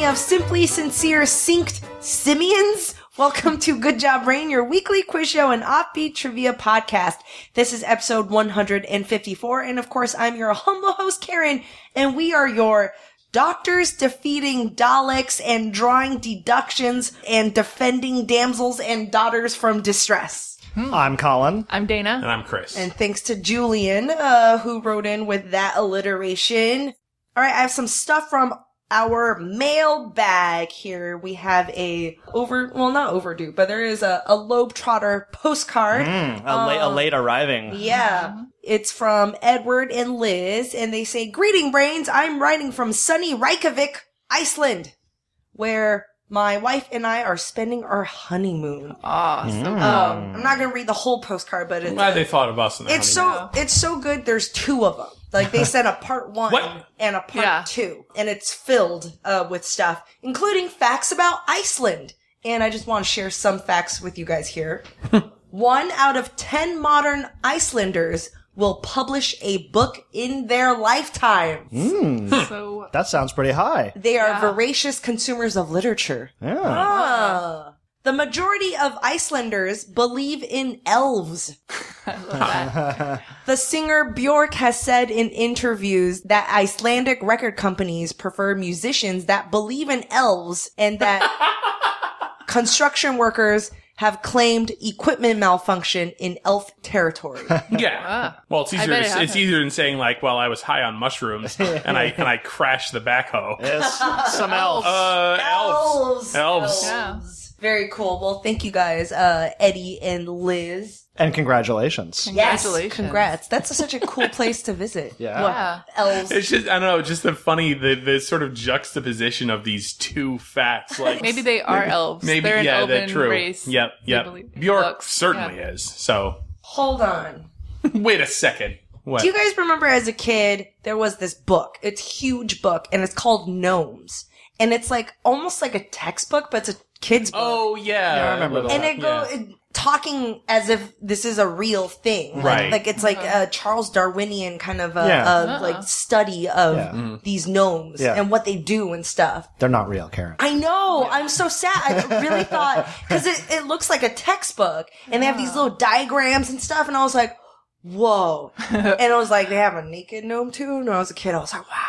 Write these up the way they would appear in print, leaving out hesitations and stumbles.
of simply sincere synced simians. Welcome to Good Job Brain, your weekly quiz show and offbeat trivia podcast. This is episode 154, and of course, I'm your humble host, Karen, and we are your doctors defeating Daleks and drawing deductions and defending damsels and daughters from distress. I'm Colin. I'm Dana. And I'm Chris. And thanks to Julian, who wrote in with that alliteration. All right, I have some stuff from our mail bag here. We have not overdue, but there is a Lobe Trotter postcard. A late arriving. Yeah. It's from Edward and Liz, and they say, "Greeting, brains. I'm writing from sunny Reykjavik, Iceland, where my wife and I are spending our honeymoon." Awesome. I'm not going to read the whole postcard, but I'm glad they thought of us in the it's so good. There's two of them. Like, they sent a part one and a part two, and it's filled with stuff, including facts about Iceland. And I just want to share some facts with you guys here. 1 out of 10 modern Icelanders will publish a book in their lifetime. So That sounds pretty high. They are voracious consumers of literature. Yeah. The majority of Icelanders believe in elves. I love that. The singer Björk has said in interviews that Icelandic record companies prefer musicians that believe in elves, and that construction workers have claimed equipment malfunction in elf territory. Yeah. Well, it's easier. It's easier than saying like, "Well, I was high on mushrooms and I crashed the backhoe." Yes. Some elves. Elves. Yeah. Very cool. Well, thank you guys, Eddie and Liz. And congratulations. Congratulations. Yes, congrats. That's such a cool place to visit. Yeah. Yeah. Elves. It's just, I don't know, just the sort of juxtaposition of these two facts. Like Maybe they are elves. Maybe, they're an yeah, elven they're true. race. Yep. They believe in Bjork books. certainly Yeah. is. So, Hold on. wait a second. What? Do you guys remember as a kid, there was this book. It's a huge book, and it's called Gnomes. And it's like, almost like a textbook, but it's a kid's book. Oh, yeah. Yeah, I remember that. And it talking as if this is a real thing. Right. Like it's like a Charles Darwinian kind of like study of these gnomes and what they do and stuff. They're not real, Karen. I know. I'm so sad. I really thought, because it looks like a textbook, and they have these little diagrams and stuff, and I was like, whoa. And I was like, they have a naked gnome too? And when I was a kid, I was like, wow.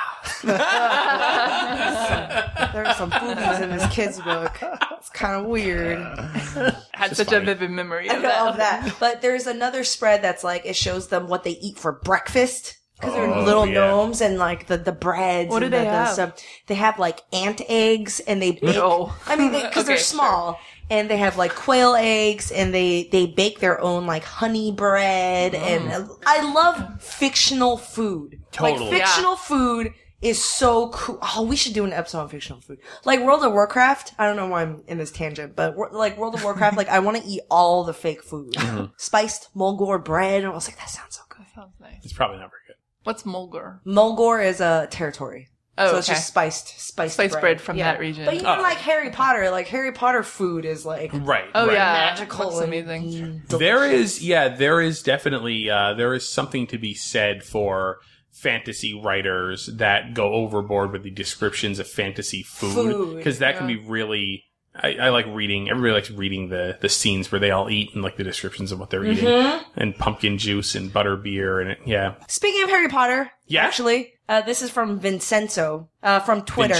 There are some boobies in this kid's book. It's kind of weird. Had such a vivid memory I of know that. that. But there's another spread that's like, it shows them what they eat for breakfast. Because they're Oh, little yeah. gnomes, and like the breads. What do and they the have? stuff. They have like ant eggs, and they bake. No. I mean, because they're Okay, small. And they have like quail eggs, and they bake their own like honey bread. And I love fictional food. Totally. Like fictional food is so cool. Oh, we should do an episode on fictional food. Like World of Warcraft. I don't know why I'm in this tangent, but like World of Warcraft, like I want to eat all the fake food. Spiced Mulgore bread. And I was like, that sounds so good. Sounds nice. It's probably not very good. What's Mulgur? Mulgore is a territory. Oh, So it's okay. just spiced bread from that region. But even like Harry Potter food is like Right. Oh, right. yeah. magical. Looks and amazing. There is definitely, there is something to be said for fantasy writers that go overboard with the descriptions of fantasy food. Because that can be really, I like reading, everybody likes reading the scenes where they all eat and like the descriptions of what they're eating. And pumpkin juice and butter beer and Speaking of Harry Potter, Yeah? actually, this is from Vincenzo, from Twitter.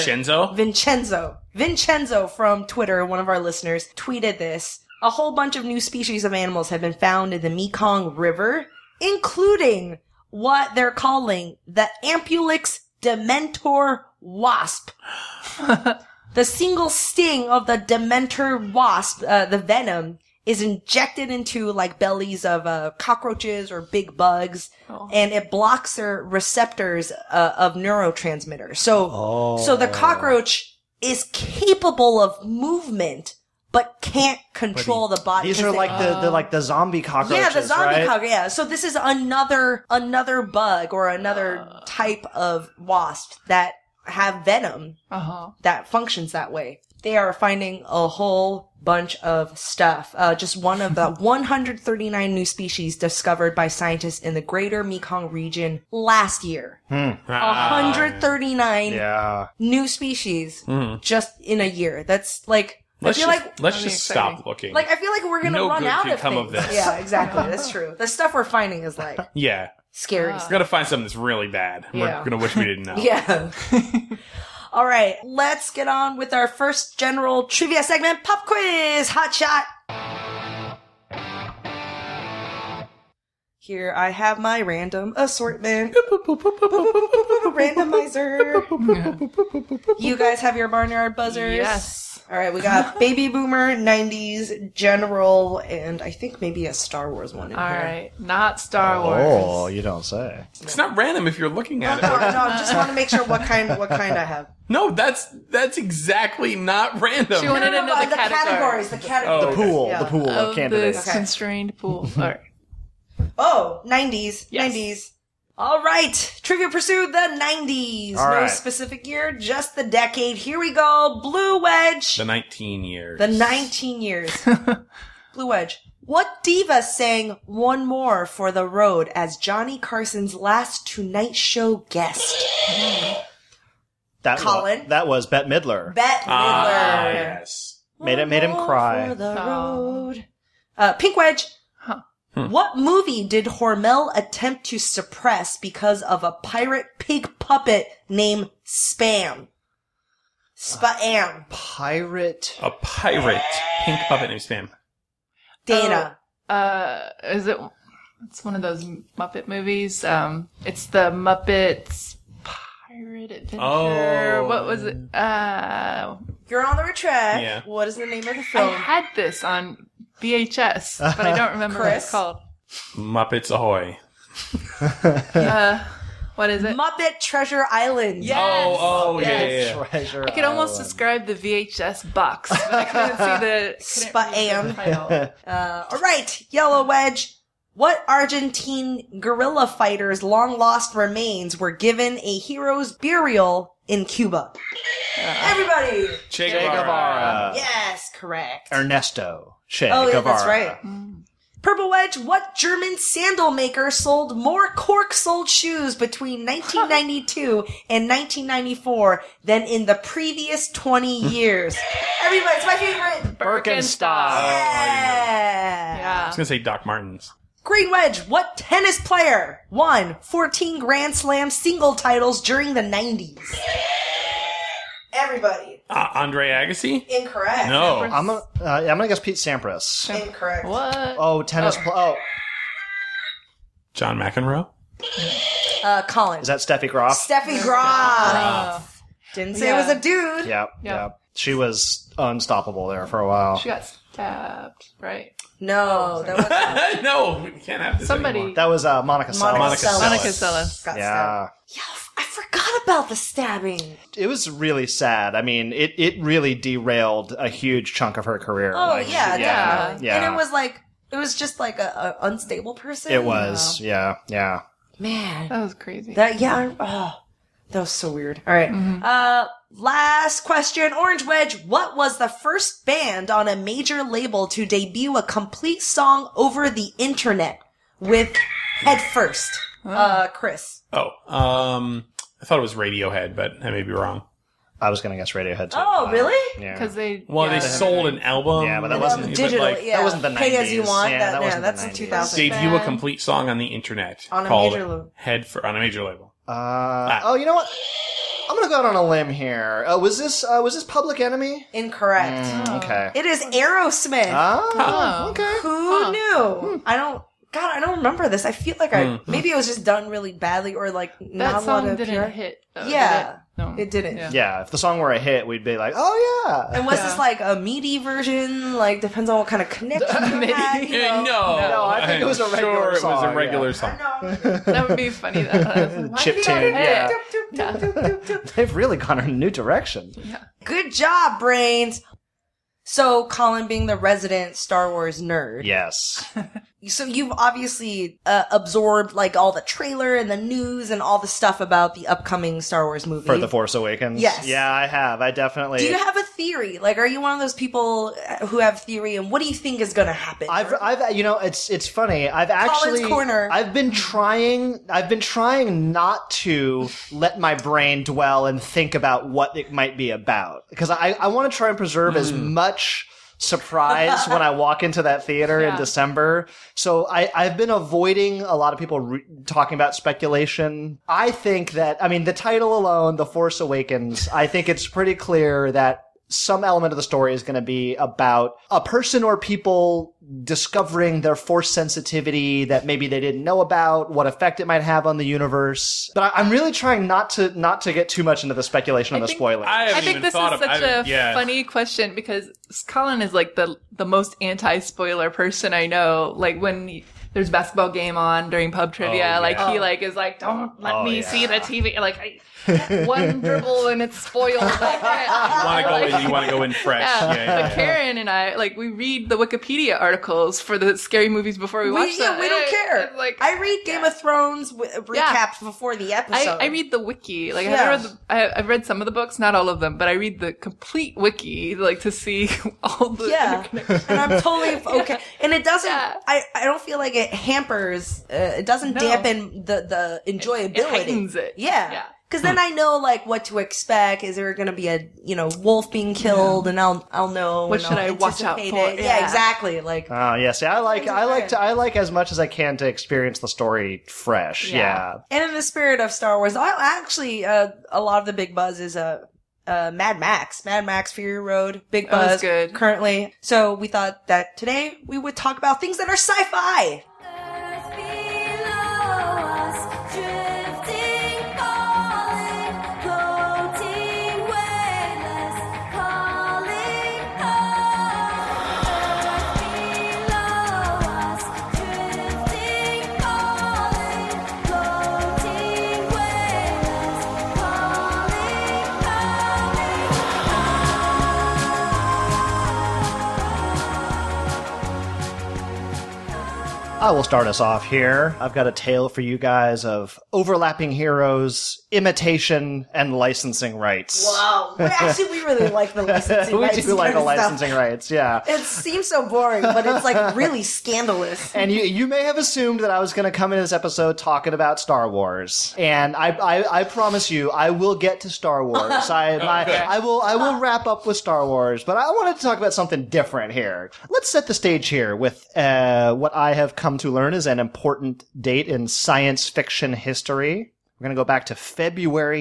Vincenzo from Twitter, one of our listeners, tweeted this. A whole bunch of new species of animals have been found in the Mekong River, including what they're calling the Ampulix dementor wasp. The single sting of the dementor wasp, the venom, is injected into like bellies of cockroaches or big bugs, and it blocks their receptors of neurotransmitters. So the cockroach is capable of movement, but can't control the body. These are like the zombie cockroaches, yeah, the zombie right? cockroach. Yeah, so this is another bug or another type of wasp that have venom that functions that way. they are finding a whole bunch of stuff. Just one of the 139 new species discovered by scientists in the greater Mekong region last year. 139 Yeah. new species just in a year. That's like, Let's I feel just like, stop looking. I feel like we're gonna No run good out can of come things. of this. Yeah, exactly. That's true. The stuff we're finding is like yeah. scary. We're gonna find something that's really bad. Yeah. We're gonna wish we didn't know. Yeah. All right, let's get on with our first general trivia segment, Pop Quiz Hot Shot. Here I have my random assortment. Randomizer. You guys have your barnyard buzzers? Yes. All right, we got Baby Boomer, 90s, General, and I think maybe a Star Wars one in All here. right. Not Star Wars. Oh, you don't say. It's not random if you're looking at No, it. I just want to make sure what kind I have. No, that's exactly not random. She wanted to know the categories. The categories. Oh, The pool. Yeah. The pool of Of candidates. this constrained pool. All right. Oh, 90s. Yes. 90s. All right. Trivia Pursuit, the 90s. All No right. specific year, just the decade. Here we go. Blue Wedge. The 19 years. The 19 years. Blue Wedge. What diva sang One More for the Road as Johnny Carson's last Tonight Show guest? Colin? That was Bette Midler. Bette Midler. yes. Made him One more cry. for the Oh. road. Pink Wedge. Huh. What movie did Hormel attempt to suppress because of a pirate pig puppet named Spam? Spam. Pirate. A pirate. Pink puppet named Spam. Dana. Is it? It's one of those Muppet movies. It's the Muppets Pirate Adventure. Oh. What was it? You're on the right track. Yeah. What is the name of the I film? had this on VHS, but I don't remember what Chris? it's called. Muppets Ahoy. What is it? Muppet Treasure Island. Yes. Oh, yeah, Yes. yeah, yeah. Treasure I could almost Island. describe the VHS box, but I couldn't see the Spam. title. All right. Yellow Wedge. What Argentine guerrilla fighters' long-lost remains were given a hero's burial in Cuba? Everybody. Che Guevara. Yes, correct. Ernesto Che Oh, yeah, Guevara. that's right. Purple Wedge, what German sandal maker sold more cork-soled shoes between 1992 and 1994 than in the previous 20 years? Everybody, it's my favorite. Birkenstock. Yeah. Yeah. I was gonna say Doc Martens. Green Wedge, what tennis player won 14 Grand Slam single titles during the 90s? Everybody. Andre Agassi? Incorrect. No. I'm gonna guess Pete Sampras. Incorrect. What? Oh, tennis. John McEnroe? Colin. Is that Steffi Graf? Steffi Graf. Didn't say it was a dude. Yep. Yeah. Yep. She was unstoppable there for a while. She got stabbed, right? No, that was No, we can't have this Somebody. anymore. That was Monica Seles. Monica Seles. Monica Seles. got stabbed. Yeah. Yeah, I forgot about the stabbing. It was really sad. I mean, it really derailed a huge chunk of her career. Oh, Like, yeah, yeah. definitely. Yeah. And it was just like a unstable person. It was. Yeah. Yeah. Man. That was crazy. That was so weird. All right. Last question. Orange Wedge. What was the first band on a major label to debut a complete song over the internet with Head First? Chris. Oh, I thought it was Radiohead, but I may be wrong. I was gonna guess Radiohead too. Oh, really? Yeah. Because they. Well, they sold an album. Yeah, but that wasn't- digital. Like, Yeah. that wasn't the Pay as you 90s. want. Yeah, that wasn't the that's in 90s. 2000. debut a complete song on the internet On a called major label. on a major label. Oh, you know what? I'm gonna go out on a limb here. Was this Public Enemy? Incorrect. Okay. It is Aerosmith. Oh, okay. Who knew? I don't remember this. I feel like maybe it was just done really badly or like That not a lot song of didn't PR. hit. Though, Yeah. did it? No. It didn't. Yeah. Yeah, if the song were a hit, we'd be like, oh yeah. And was this like a meaty version? Like depends on what kind of connection you had. You know? No, I think it was a I'm regular sure it was song, a regular yeah. song. That would be funny. Though. Chip tune, yeah. Yeah. They've really gone in a new direction. Good job, brains. So Colin, being the resident Star Wars nerd, Yes. So you've obviously absorbed like all the trailer and the news and all the stuff about the upcoming Star Wars movie. For The Force Awakens? Yes. Yeah, I have. I definitely... Do you have a theory? Like, are you one of those people who have theory, and what do you think is going to happen? I've, it's funny. Colin's Corner. I've been trying not to let my brain dwell and think about what it might be about. Because I want to try and preserve as much surprise when I walk into that theater in December. So I've been avoiding a lot of people talking about speculation. I think that, the title alone, The Force Awakens, I think it's pretty clear that some element of the story is going to be about a person or people discovering their Force sensitivity that maybe they didn't know about, what effect it might have on the universe. But I'm really trying not to get too much into the speculation and the spoiling. I think this is such a funny question because Colin is like the most anti-spoiler person I know. Like when there's a basketball game on during pub trivia, he is like, don't let me see the TV. Like, one dribble and it's spoiled. You want to go in fresh. But Karen and I, we read the Wikipedia articles for the scary movies before we watch them. We don't care. I read Game of Thrones recaps before the episode. I read the wiki. I've read some of the books, not all of them, but I read the complete wiki, to see all the interconnections. And I'm totally okay. And it doesn't. I don't feel like it hampers. It doesn't dampen the enjoyability. It heightens it. Yeah. Because then I know what to expect. Is there going to be a wolf being killed, and I'll know. What should I watch out for? Yeah, exactly. See, I like as much as I can to experience the story fresh. Yeah. And in the spirit of Star Wars, I actually a lot of the big buzz is Mad Max Fury Road, big buzz good. Currently. So we thought that today we would talk about things that are sci-fi. I will start us off here. I've got a tale for you guys of overlapping heroes, imitation, and licensing rights. Wow. Actually, we really like the licensing rights. We do like the licensing rights, yeah. It seems so boring, but it's really scandalous. And you may have assumed that I was going to come in this episode talking about Star Wars. And I promise you, I will get to Star Wars. I will wrap up with Star Wars, but I wanted to talk about something different here. Let's set the stage here with what I have come to learn is an important date in science fiction history. We're going to go back to February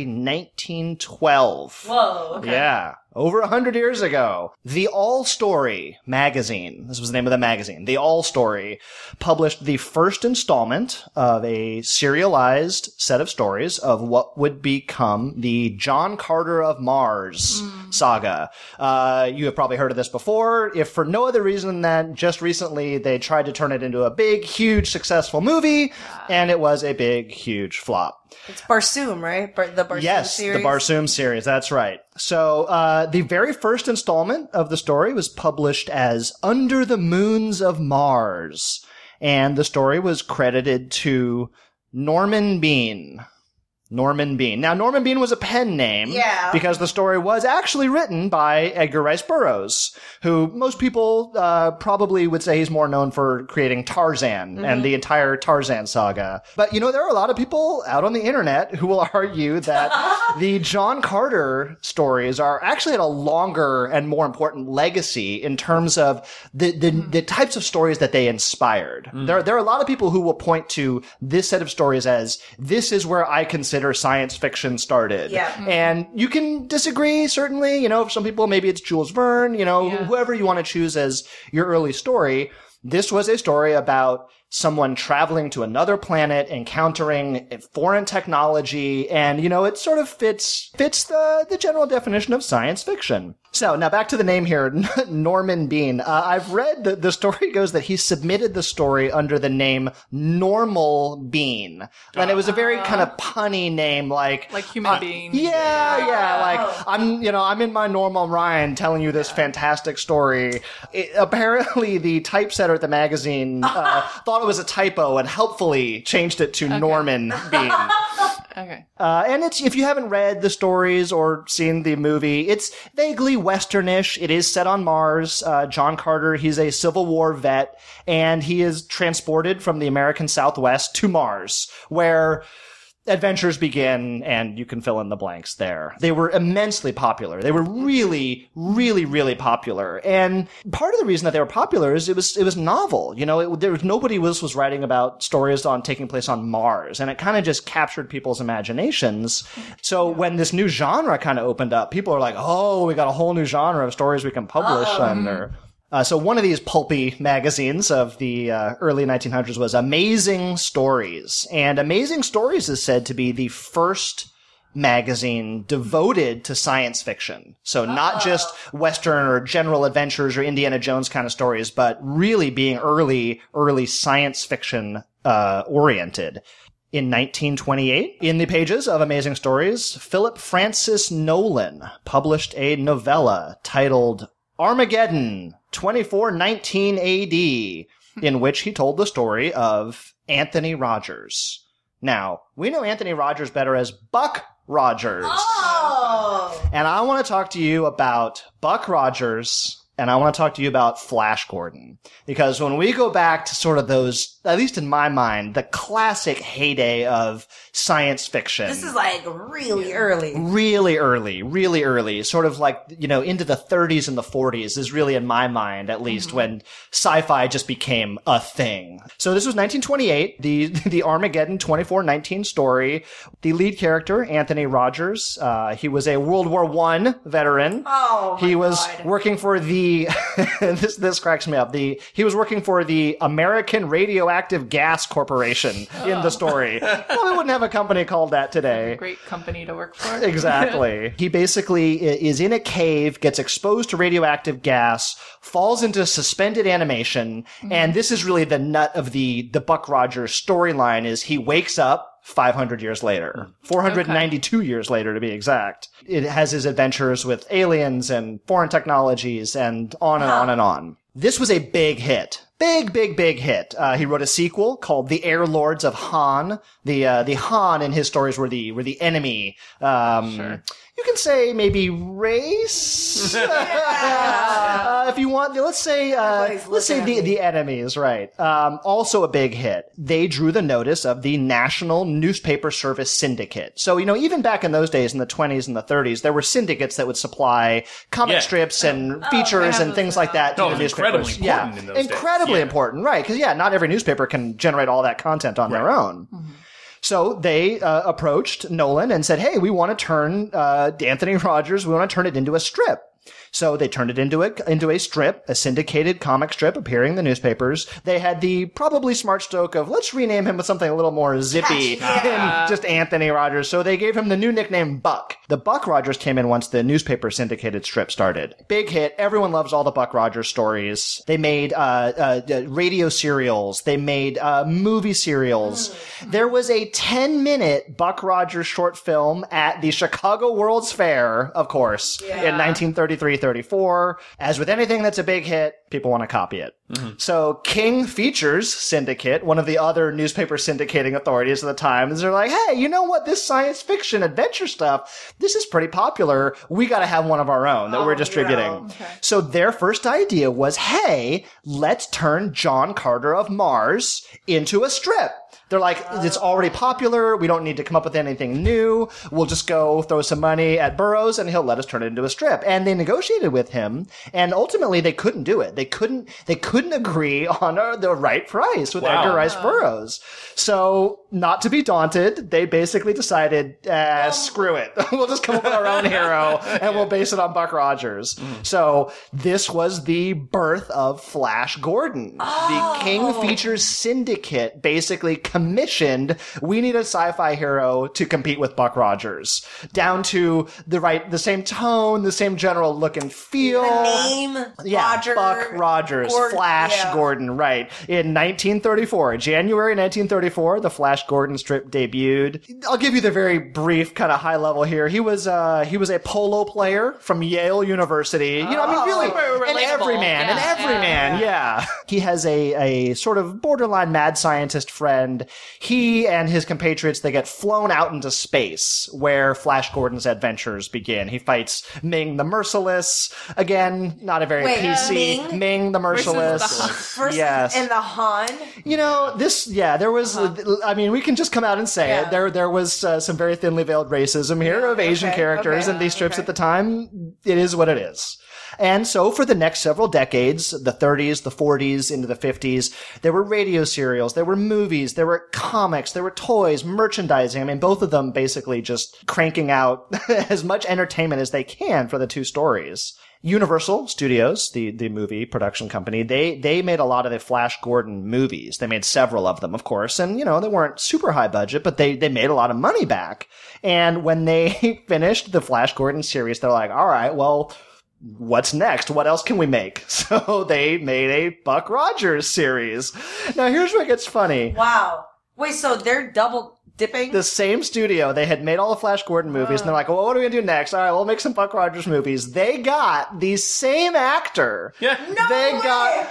1912. Whoa, okay. Yeah. Over 100 years ago, The All Story magazine, this was the name of the magazine, The All Story, published the first installment of a serialized set of stories of what would become the John Carter of Mars saga. You have probably heard of this before, if for no other reason than just recently they tried to turn it into a big, huge, successful movie, and it was a big, huge flop. It's Barsoom, right? The Barsoom series? Yes, the Barsoom series, that's right. So, the very first installment of the story was published as Under the Moons of Mars, and the story was credited to Norman Bean. Norman Bean. Now, Norman Bean was a pen name. Yeah. Because the story was actually written by Edgar Rice Burroughs, who most people probably would say he's more known for creating Tarzan and the entire Tarzan saga. But, there are a lot of people out on the internet who will argue that the John Carter stories are actually had a longer and more important legacy in terms of the types of stories that they inspired. There are a lot of people who will point to this set of stories as, this is where I consider science fiction started. Yeah. And you can disagree, certainly. For some people, maybe it's Jules Verne, whoever you want to choose as your early story. This was a story about someone traveling to another planet, encountering foreign technology, and, it sort of fits the general definition of science fiction. So now back to the name here, Norman Bean. I've read the story goes that he submitted the story under the name Normal Bean. And it was a very kind of punny name, like human being. Yeah. Like I'm in my normal mind telling you this fantastic story. Apparently the typesetter at the magazine thought it was a typo and helpfully changed it to Norman Bean. Okay. And if you haven't read the stories or seen the movie, it's vaguely Westernish. It is set on Mars. John Carter, he's a Civil War vet, and he is transported from the American Southwest to Mars, where adventures begin, and you can fill in the blanks there. They were immensely popular. They were really, really, really popular. And part of the reason that they were popular is it was novel. Nobody was writing about stories taking place on Mars, and it kind of just captured people's imaginations. So when this new genre kind of opened up, people are like, oh, we got a whole new genre of stories we can publish under. So one of these pulpy magazines of the early 1900s was Amazing Stories. And Amazing Stories is said to be the first magazine devoted to science fiction. So not just Western or general adventures or Indiana Jones kind of stories, but really being early science fiction oriented. In 1928, in the pages of Amazing Stories, Philip Francis Nolan published a novella titled Armageddon 2419 AD, in which he told the story of Anthony Rogers. Now, we know Anthony Rogers better as Buck Rogers. Oh! And I want to talk to you about Buck Rogers, and I want to talk to you about Flash Gordon. Because when we go back to sort of those, at least in my mind, the classic heyday of science fiction. This is like really early. Really early. Sort of like, into the 30s and the 40s is really in my mind, at least, when sci-fi just became a thing. So this was 1928, the Armageddon 2419 story. The lead character, Anthony Rogers, he was a World War I veteran. Oh, my He was God. working for this cracks me up. He was working for the American Radioactive Gas Corporation in the story. Well, we wouldn't have a company called that today. Great company to work for. Exactly. He basically is in a cave, gets exposed to radioactive gas, falls into suspended animation, and this is really the nut of the Buck Rogers storyline is he wakes up 500 years later. 492 years later, to be exact. It has his adventures with aliens and foreign technologies and on and on and on. This was a big hit. Big hit. He wrote a sequel called The Air Lords of Han. The Han in his stories were the enemy. Sure. You can say maybe race. If you want, let's say the enemies, right? Also a big hit. They drew the notice of the National Newspaper Service Syndicate. So, even back in those days, in the 20s and the 30s, there were syndicates that would supply comic strips and features and things like that to the newspapers. Incredibly important in those days. Incredibly important, right? Because, not every newspaper can generate all that content on their own. Mm-hmm. So they approached Nolan and said, hey, we want to turn Anthony Rogers, we want to turn it into a strip. So they turned it into a strip, a syndicated comic strip appearing in the newspapers. They had the probably smart stroke of, let's rename him with something a little more zippy than just Anthony Rogers. So they gave him the new nickname Buck. The Buck Rogers came in once the newspaper syndicated strip started. Big hit. Everyone loves all the Buck Rogers stories. They made radio serials. They made movie serials. There was a 10-minute Buck Rogers short film at the Chicago World's Fair, of course, in 1933-34. As with anything that's a big hit, people want to copy it. Mm-hmm. So King Features Syndicate, one of the other newspaper syndicating authorities at the time, they're like, hey, you know what? This science fiction adventure stuff, this is pretty popular. We got to have one of our own that we're distributing. Yeah. Okay. So their first idea was, hey, let's turn John Carter of Mars into a strip. They're like, it's already popular. We don't need to come up with anything new. We'll just go throw some money at Burroughs and he'll let us turn it into a strip. And they negotiated with him, and ultimately they couldn't do it. They couldn't agree on the right price with Edgar Rice Burroughs. So not to be daunted, they basically decided, screw it. We'll just come up with our own hero and we'll base it on Buck Rogers. So this was the birth of Flash Gordon. The King Features Syndicate basically commissioned, we need a sci-fi hero to compete with Buck Rogers. Down to the same tone, the same general look and feel. The name, Roger. Buck Rogers, Flash Gordon, right. In 1934, January 1934, the Flash Gordon strip debuted. I'll give you the very brief kind of high level here. He was a polo player from Yale University. Really, an everyman, yeah. He has a sort of borderline mad scientist friend. He and his compatriots, they get flown out into space where Flash Gordon's adventures begin. He fights Ming the Merciless. Again, not a very PC. Ming the Merciless. Yes. And the Han. There was, we can just come out and say it. There was some very thinly veiled racism here of Asian characters in these strips at the time. It is what it is. And so for the next several decades, the 30s, the 40s, into the 50s, there were radio serials, there were movies, there were comics, there were toys, merchandising. Both of them basically just cranking out as much entertainment as they can for the two stories. Universal Studios, the movie production company, they made a lot of the Flash Gordon movies. They made several of them, of course, and, they weren't super high budget, but they made a lot of money back. And when they finished the Flash Gordon series, they're like, all right, well, what's next? What else can we make? So they made a Buck Rogers series. Now here's where it gets funny. Wow. Wait, so they're double dipping? The same studio. They had made all the Flash Gordon movies, and they're like, well, what are we going to do next? All right, we'll make some Buck Rogers movies. They got the same actor. Yeah. Got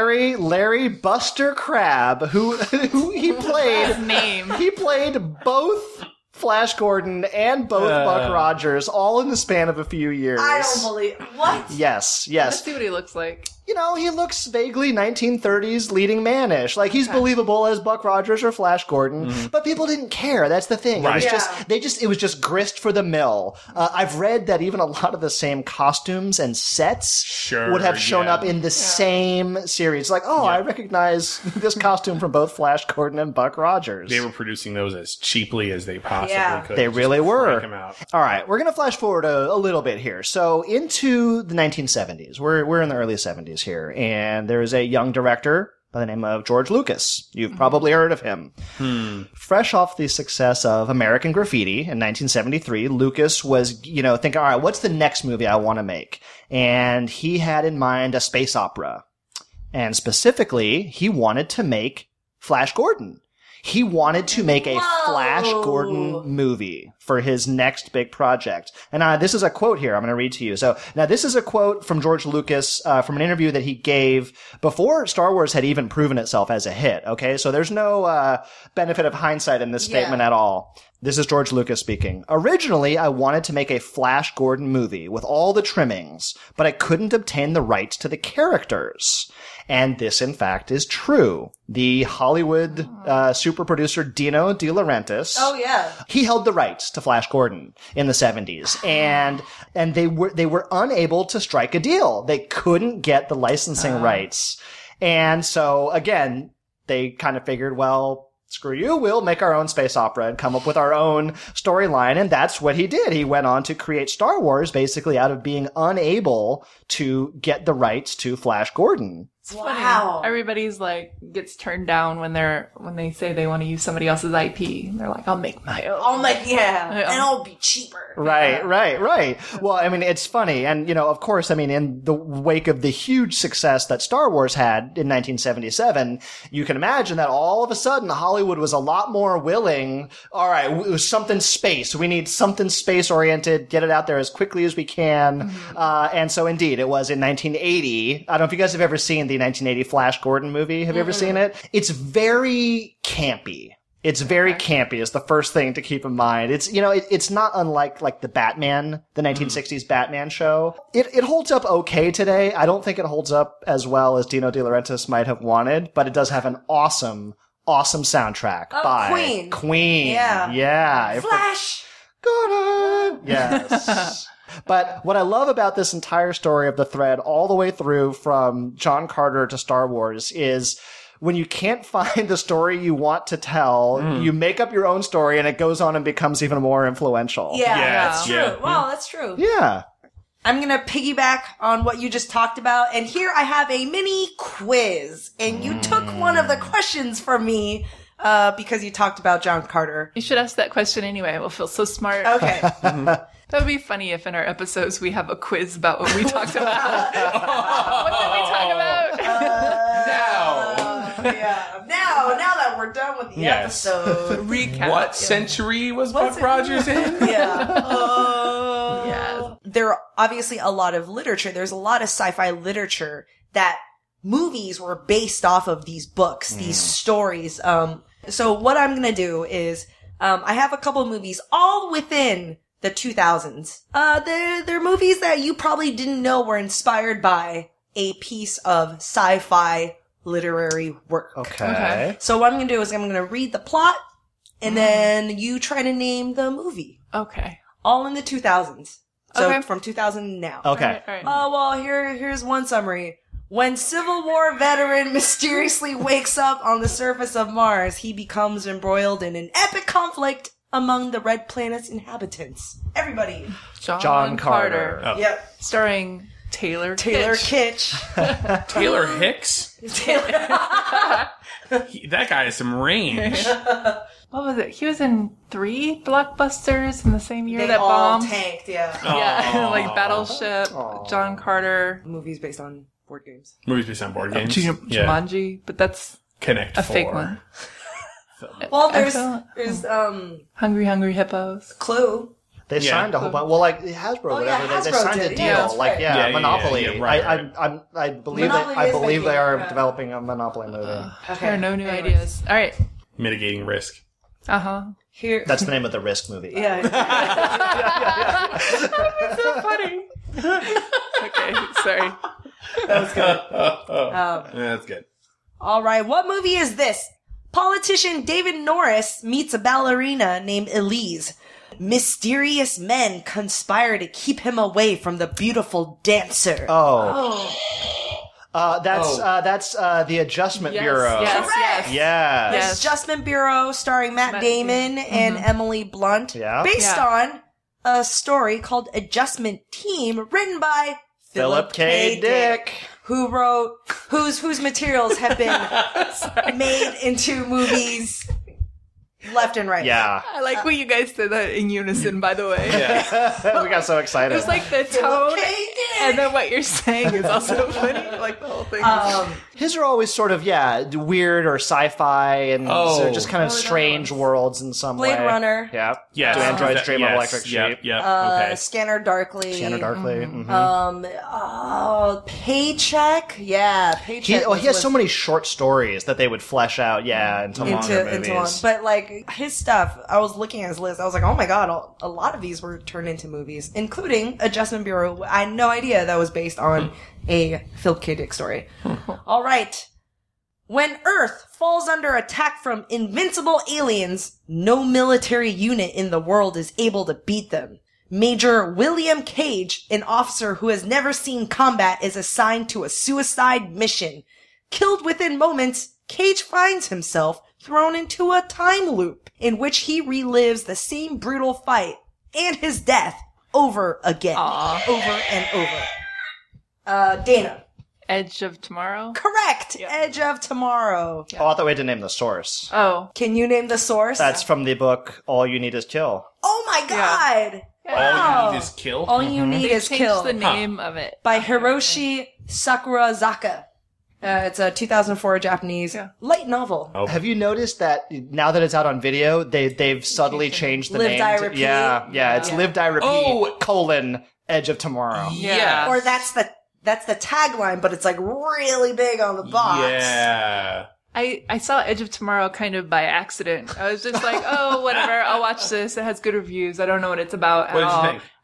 Larry Buster Crabbe, who he played. His name. He played both Flash Gordon and both Buck Rogers, all in the span of a few years. I don't believe... What? Yes. Let's see what he looks like. He looks vaguely 1930s leading man-ish. Like, he's believable as Buck Rogers or Flash Gordon, but people didn't care. That's the thing. Right. It was just grist for the mill. I've read that even a lot of the same costumes and sets would have shown up in the same series. Like, I recognize this costume from both Flash Gordon and Buck Rogers. They were producing those as cheaply as they possibly could. They really were. All right, we're going to flash forward a little bit here. So into the 1970s. We're in the early 70s here, and there's a young director by the name of George Lucas. You've probably heard of him. Fresh off the success of American Graffiti in 1973, Lucas was, thinking, all right, what's the next movie I want to make? And he had in mind a space opera. And specifically, he wanted to make Flash Gordon. He wanted to make a Flash Gordon movie for his next big project. And this is a quote here I'm going to read to you. So now this is a quote from George Lucas from an interview that he gave before Star Wars had even proven itself as a hit. Okay, so there's no benefit of hindsight in this statement at all. This is George Lucas speaking. Originally, I wanted to make a Flash Gordon movie with all the trimmings, but I couldn't obtain the rights to the characters. And this, in fact, is true. The Hollywood super producer Dino De Laurentiis. He held the rights to Flash Gordon in the 70s, and they were unable to strike a deal. They couldn't get the licensing rights, and so again, they kind of figured, well, screw you, we'll make our own space opera and come up with our own storyline. And that's what he did. He went on to create Star Wars basically out of being unable to get the rights to Flash Gordon. Wow. Everybody's gets turned down when they say they want to use somebody else's IP. They're like, I'll make my own. and it'll be cheaper. Right. Well, it's funny. And, of course, in the wake of the huge success that Star Wars had in 1977, you can imagine that all of a sudden Hollywood was a lot more willing. All right, it was something space. We need something space oriented. Get it out there as quickly as we can. And so indeed, it was in 1980. I don't know if you guys have ever seen the 1980 Flash Gordon movie. Have you ever seen it? It's very campy. It's very campy is the first thing to keep in mind. It's, it's not unlike the Batman, the 1960s Batman show. It holds up okay today. I don't think it holds up as well as Dino De Laurentiis might have wanted, but it does have an awesome soundtrack by Queen. Yeah. Flash Gordon. Yes. But what I love about this entire story of the thread all the way through from John Carter to Star Wars is when you can't find the story you want to tell, you make up your own story and it goes on and becomes even more influential. Yeah, Yeah. that's true. Yeah. Wow, that's true. Yeah. I'm going to piggyback on what you just talked about. And here I have a mini quiz. And you took one of the questions from me because you talked about John Carter. You should ask that question anyway. We'll feel so smart. Okay. That would be funny if in our episodes we have a quiz about what we talked about. What did we talk about? Yeah. Now that we're done with the Yes. episode. Recap. What century was Buck Rogers in? Yeah. Yeah. There are obviously a lot of literature. There's a lot of sci-fi literature that movies were based off of these books, these stories. So what I'm going to do is, I have a couple of movies all within the 2000s. They're movies that you probably didn't know were inspired by a piece of sci-fi literary work. Okay. So what I'm going to do is I'm going to read the plot and then you try to name the movie. Okay. All in the 2000s. So Okay. from 2000 now. Okay. All right. Well, here's one summary. When Civil War veteran mysteriously wakes up on the surface of Mars, he becomes embroiled in an epic conflict among the Red Planet's inhabitants. Everybody. John Carter. Oh. Yep. Starring Taylor Kitsch. Taylor Hicks? Taylor. That guy has some range. What was it? He was in 3 blockbusters in the same year They that all bombed. tanked, yeah. Yeah, like Battleship, John Carter, Movies based on board games. Movies based on board games. Jumanji, but that's Connect a 4. fake one. Well, there's Hungry Hippos. Clue. They Yeah. signed a whole bunch. Well, like Hasbro, Oh, yeah, whatever. They Hasbro signed a did. deal. Yeah, that's Like, right. yeah, Yeah, Monopoly. yeah, right. I believe Monopoly that. I is believe they making, are yeah. developing a Monopoly movie. There Okay. are no new Anyways. ideas. All right. Mitigating risk. Uh-huh. Here. That's the name of the Risk movie. Yeah. So funny. Okay, sorry. That was good. That's good. All right, what movie is this? Politician David Norris meets a ballerina named Elise. Mysterious men conspire to keep him away from the beautiful dancer. That's The Adjustment Yes, Bureau. yes, Correct. yes. Yeah. Yes. Adjustment Bureau, starring Matt Damon and Emily Blunt, Yeah. based Yeah. on a story called Adjustment Team, written by Philip K. Dick. who wrote whose materials have been made into movies left and right. Yeah. I like when you guys said that in unison, by the way. We got so excited. It was like the tone, K. Dick. and then what you're saying is also funny. Like the whole thing. His are always sort of, weird or sci-fi and so just kind of strange worlds in some way. Blade Runner. Yeah. Yes. Do Androids Dream of Yes. Electric Sheep? Yep. Okay. Scanner Darkly. Scanner Darkly. Paycheck. Yeah, Paycheck. He has so many short stories that they would flesh out, into longer movies. into one. But like his stuff, I was looking at his list. I was like, oh my god, a lot of these were turned into movies, including Adjustment Bureau. I had no idea that was based on a Philip K. Dick story. All right. When Earth falls under attack from invincible aliens, no military unit in the world is able to beat them. Major William Cage, an officer who has never seen combat, is assigned to a suicide mission. Killed within moments, Cage finds himself thrown into a time loop in which he relives the same brutal fight and his death over again. Over and over. Dana. Edge of Tomorrow. Correct! Edge of Tomorrow. Oh, I thought we had to name the source. Oh. Can you name the source? That's from the book All You Need Is Kill. Oh my god! All you need is kill. All you need They is changed kill. the name of it. By Hiroshi Sakurazaka. It's a 2004 Japanese light novel. Oh. Have you noticed that now that it's out on video, they've subtly changed the Live, name? Die, Repeat. Yeah, it's Live, Die, Repeat, Edge of Tomorrow. Yeah. Or that's the tagline, but it's like really big on the box. Yeah. I saw Edge of Tomorrow kind of by accident. I was just like, oh, whatever, I'll watch this. It has good reviews. I don't know what it's about at What did you all. think?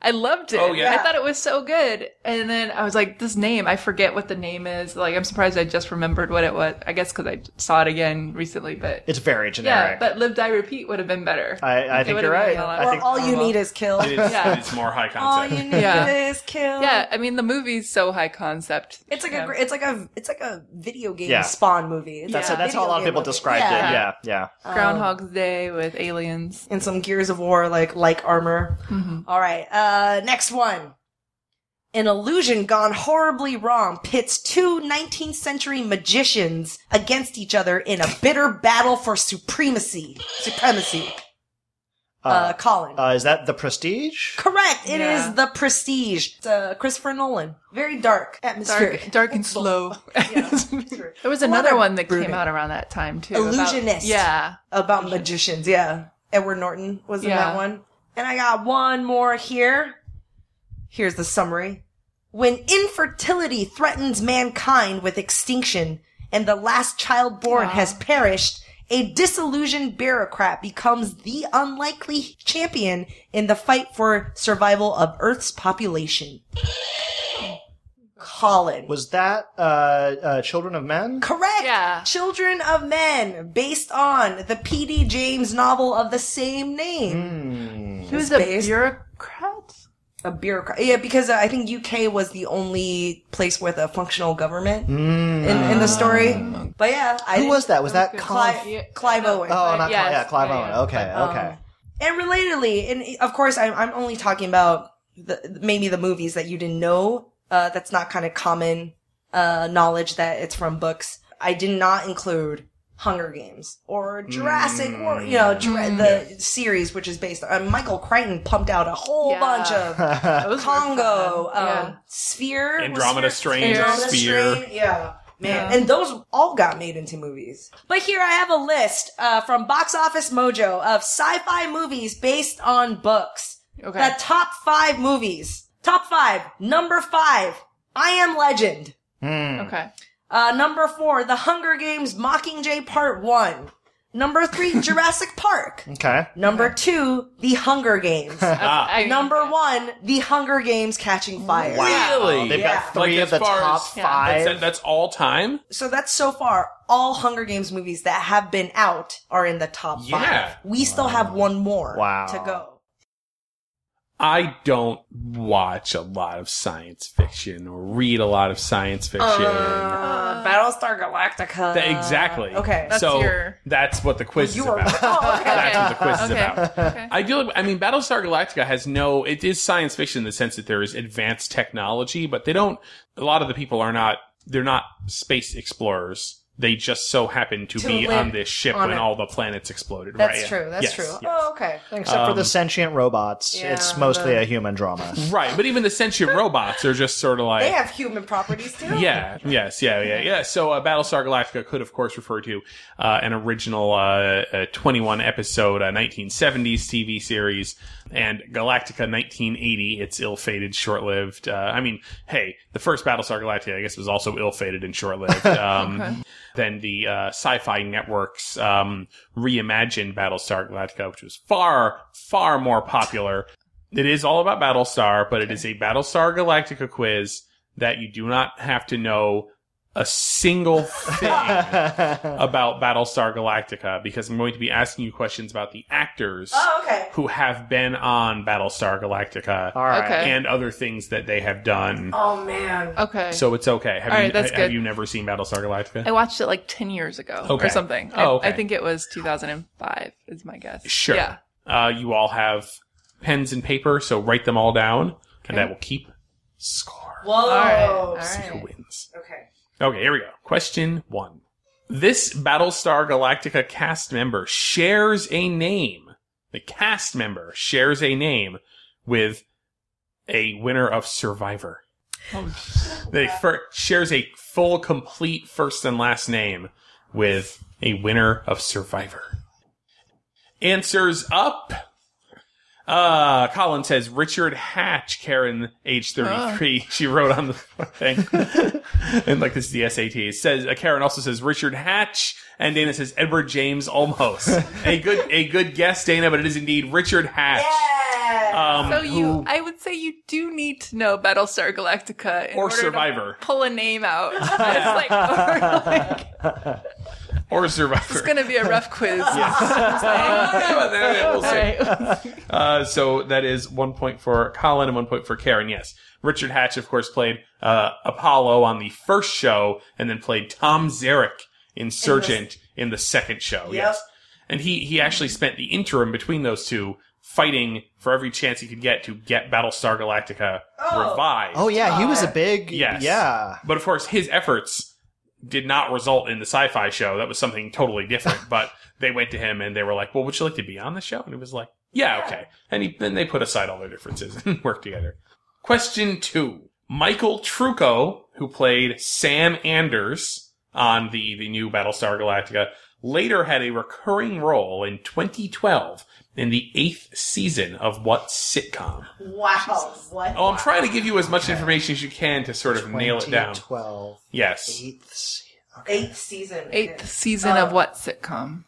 I loved it. Oh, yeah. I thought it was so good. And then I was like, this name, I forget what the name is. Like, I'm surprised I just remembered what it was. I guess because I saw it again recently, but. It's very generic. Yeah, but Live, Die, Repeat would have been better. I think you're right. Or All You Need Is Kill. It's more high concept. All You Need Is Kill. Yeah, I mean, the movie's so high concept. It's like a video game Spawn movie. That's how a lot of people described it. Yeah. Groundhog's Day with aliens. And some Gears of War, like armor. Mm-hmm. All right. Next one. An illusion gone horribly wrong pits two 19th century magicians against each other in a bitter battle for supremacy. Colin. Is that The Prestige? Correct. It is The Prestige. It's Christopher Nolan. Very dark, atmospheric. Dark and slow. There was another one that came out around that time, too. Illusionist. About magicians, Edward Norton was in that one. And I got one more here. Here's the summary. When infertility threatens mankind with extinction and the last child born has perished, a disillusioned bureaucrat becomes the unlikely champion in the fight for survival of Earth's population. Colin. Was that Children of Men? Correct. Yeah. Children of Men, based on the P.D. James novel of the same name. Who's a bureaucrat? A bureaucrat. Yeah, because I think UK was the only place with a functional government in the story. But yeah. Who was that? Was that Clive Owen? Oh, not Clive Owen. Okay. And relatedly, and of course I'm only talking about maybe the movies that you didn't know. That's not kind of common knowledge that it's from books. I did not include Hunger Games or Jurassic World, the series, which is based on Michael Crichton pumped out a whole bunch of Congo, Sphere, Andromeda Strain, Sphere. Yeah. Man, and those all got made into movies. But here I have a list from Box Office Mojo of sci-fi movies based on books. Okay. The top 5 movies. Top 5. Number 5, I Am Legend. Okay. Number 4, The Hunger Games Mockingjay Part 1. Number 3, Jurassic Park. Okay. Number 2, The Hunger Games. Number 1, The Hunger Games Catching Fire. Wow. Really? They've got 3 of the top 5. That's all time? So that's so far. All Hunger Games movies that have been out are in the top 5. We still have one more to go. I don't watch a lot of science fiction or read a lot of science fiction. Battlestar Galactica. Exactly. Okay. That's what the quiz is about. That's what the quiz is about. Okay. Battlestar Galactica has it is science fiction in the sense that there is advanced technology, but a lot of the people they're not space explorers. They just so happen to be on this ship when all the planets exploded. That's true. That's true. Yes. Oh, okay. Except for the sentient robots. It's mostly a human drama. Right. But even the sentient robots are just sort of like... They have human properties, too. Yeah. Yes. Yeah. So Battlestar Galactica could, of course, refer to an original 21-episode 1970s TV series. And Galactica 1980, it's ill-fated, short-lived. The first Battlestar Galactica, I guess, was also ill-fated and short-lived. Okay. Then the Sci-Fi Network's reimagined Battlestar Galactica, which was far, far more popular. It is all about Battlestar, but it is a Battlestar Galactica quiz that you do not have to know a single thing about Battlestar Galactica, because I'm going to be asking you questions about the actors who have been on Battlestar Galactica and other things that they have done. Oh, man. Okay. So it's okay. Have you never seen Battlestar Galactica? I watched it like 10 years ago or something. I think it was 2005 is my guess. Sure. Yeah. You all have pens and paper, so write them all down, and that will keep score. Whoa. All right. See who wins. Okay. Okay, here we go. Question 1. This Battlestar Galactica cast member shares a name. The cast member shares a name with a winner of Survivor. They shares a full, complete first and last name with a winner of Survivor. Answers up. Colin says Richard Hatch, Karen, age 33. She wrote on the thing. And like this is the SAT. It says, Karen also says Richard Hatch, and Dana says Edward James Olmos. A good guess, Dana, but it is indeed Richard Hatch. I would say you do need to know Battlestar Galactica in or order Survivor. to pull a name out. Or Survivor. It's going to be a rough quiz. We'll see. So that is 1 point for Colin and 1 point for Karen. Yes. Richard Hatch, of course, played Apollo on the first show and then played Tom Zarek in Sergeant in the second show. Yep. Yes. And he actually spent the interim between those two fighting for every chance he could get to get Battlestar Galactica revived. Oh, yeah. He was a big... Yes. Yeah. But, of course, his efforts did not result in the sci-fi show. That was something totally different. But they went to him and they were like, well, would you like to be on the show? And he was like, yeah, okay. And then they put aside all their differences and worked together. Question 2. Michael Trucco, who played Sam Anders on the new Battlestar Galactica, later had a recurring role in 2012 in the 8th season of what sitcom? Wow. What? Oh, I'm trying to give you as much information as you can to sort of nail it down. 2012. Yes. 8th season. 8th season of what sitcom?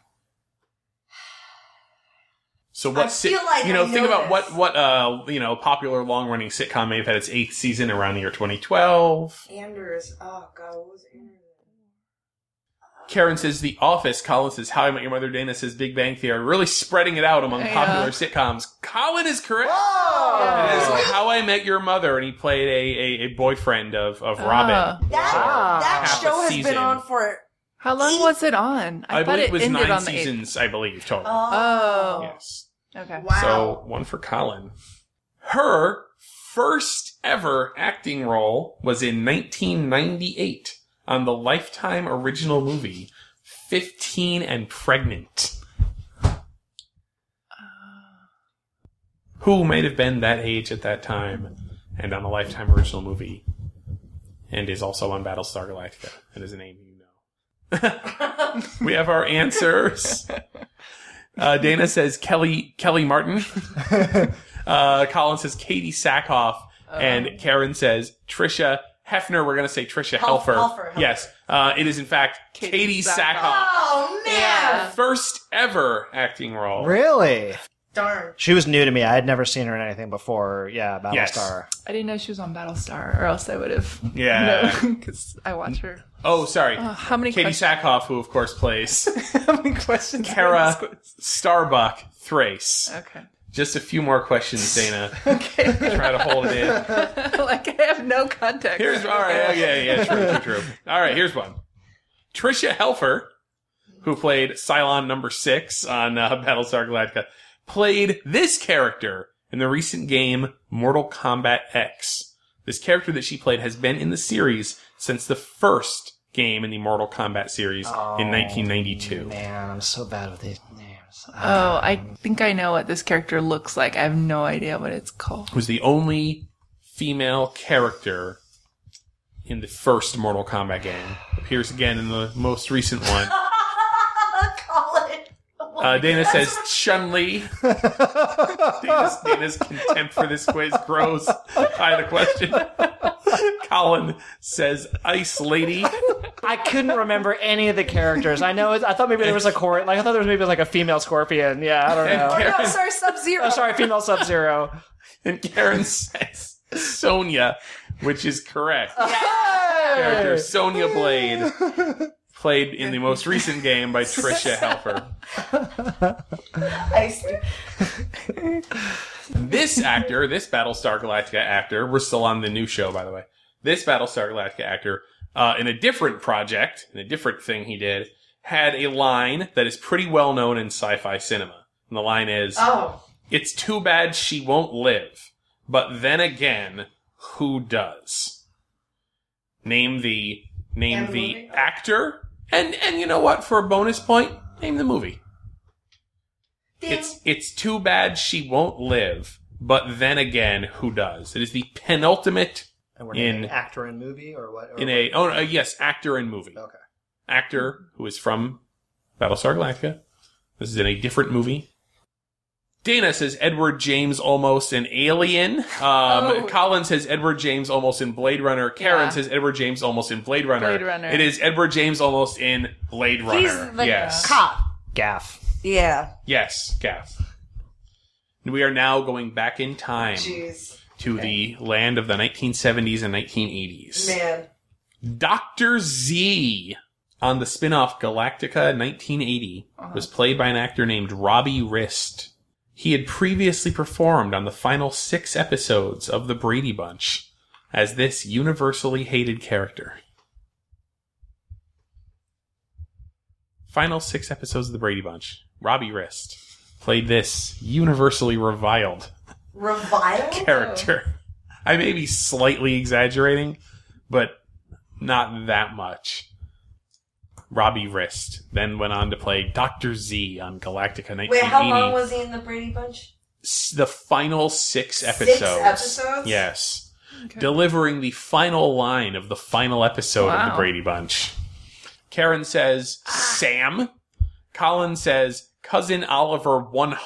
So what think about what popular long-running sitcom may have had its 8th season around the year 2012. Anders. Oh, God. What was Anders? Karen says The Office. Colin says How I Met Your Mother. Dana says Big Bang Theory. Really spreading it out among popular sitcoms. Colin is correct. It is How I Met Your Mother, and he played a boyfriend of Robin. That show has been on for... How long was it on? I believe it was 9 seasons, I believe, total. Oh. Yes. Okay. Wow. So, 1 for Colin. Her first ever acting role was in 1998 on the Lifetime original movie 15 and Pregnant. Who might have been that age at that time and on a Lifetime original movie and is also on Battlestar Galactica. That is a name you know. We have our answers. Dana says Kelly Martin. Colin says Katie Sackhoff. And Karen says Tricia Hefner. We're going to say Tricia Helfer. Yes. It is, in fact, Katie Sackhoff. Oh, man. Yeah. First ever acting role. Really? Darn. She was new to me. I had never seen her in anything before. Yeah, Battlestar. Yes. I didn't know she was on Battlestar, or else I would have. Yeah. Because I watch her. Oh, sorry. How many Katie Sackhoff, who, of course, plays How many questions? Kara Starbuck Thrace. Okay. Just a few more questions, Dana. Okay. Try to hold it in. Like, I have no context. All right. Yeah, true. All right, here's one. Tricia Helfer, who played Cylon number 6 on Battlestar Galactica, played this character in the recent game Mortal Kombat X. This character that she played has been in the series since the first game in the Mortal Kombat series in 1992. Man, I'm so bad with these names. I think I know what this character looks like. I have no idea what it's called. Was the only female character in the first Mortal Kombat game. Appears again in the most recent one. Dana says Chun-Li. Dana's contempt for this quiz grows by the question. Colin says Ice Lady. I couldn't remember any of the characters. I thought maybe there was I thought there was maybe like a female Scorpion. Yeah, I don't know. Oh, no, sorry, Sub-Zero. Oh, sorry, female Sub-Zero. And Karen says Sonya, which is correct. Hey! Character Sonya Blade. Played in the most recent game by Tricia Helfer. I see. This Battlestar Galactica actor, we're still on the new show, by the way. This Battlestar Galactica actor, in a different project, in a different thing he did, had a line that is pretty well known in sci-fi cinema. And the line is, "It's too bad she won't live, but then again, who does?" Name the actor. And you know what? For a bonus point, name the movie. It's too bad she won't live, but then again, who does? It is the penultimate in actor and movie or what? Yes, actor and movie. Okay. Actor who is from Battlestar Galactica. This is in a different movie. Dana says Edward James Olmos in Alien. Colin says Edward James Olmos in Blade Runner. Karen says Edward James Olmos in Blade Runner. It is Edward James Olmos in Blade Runner. He's the cop. Gaff. Yeah. Yes, Gaff. We are now going back in time to the land of the 1970s and 1980s. Man. Dr. Z on the spin-off Galactica 1980 was played by an actor named Robbie Rist. He had previously performed on the final 6 episodes of The Brady Bunch as this universally hated character. Final 6 episodes of The Brady Bunch. Robbie Rist played this universally reviled character. I may be slightly exaggerating, but not that much. Robbie Rist then went on to play Dr. Z on Galactica 1980. Wait, how long was he in the Brady Bunch? The final 6 episodes. 6 episodes? Yes. Okay. Delivering the final line of the final episode of the Brady Bunch. Karen says, Sam. Colin says, Cousin Oliver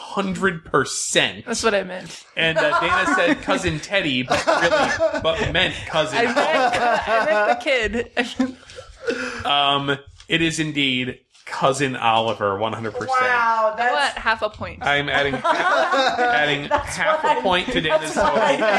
100%. That's what I meant. And Dana said Cousin Teddy, but meant Cousin I meant the kid. It is indeed Cousin Oliver 100%. Wow, that's... I want half a point. I'm adding half a point to Dana's total.